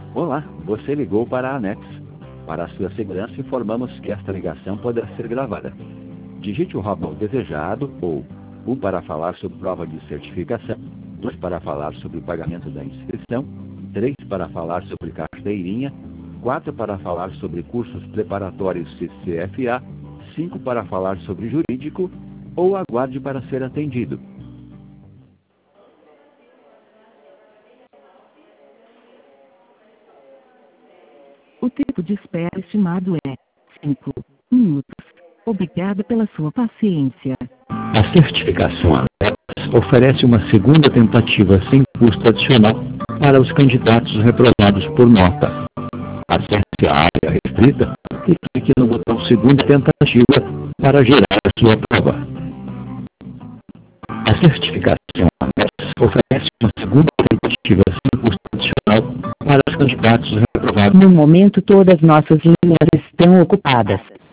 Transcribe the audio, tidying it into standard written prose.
Olá, você ligou para a ANEX. Para a sua segurança, informamos que esta ligação poderá ser gravada. Digite o ramal desejado ou 1 para falar sobre prova de certificação, 2 para falar sobre o pagamento da inscrição, 3 para falar sobre carteirinha, 4 para falar sobre cursos preparatórios CCFA, 5 para falar sobre jurídico ou aguarde para ser atendido. O tempo de espera estimado é 5 minutos. Obrigada pela sua paciência. A certificação ANEX oferece uma segunda tentativa sem custo adicional para os candidatos reprovados por nota. Acesse a área restrita e clique no botão segunda tentativa para gerar a sua prova. A certificação ANEX oferece uma segunda tentativa sem custo adicional para os candidatos reprovados. No momento, todas nossas linhas estão ocupadas.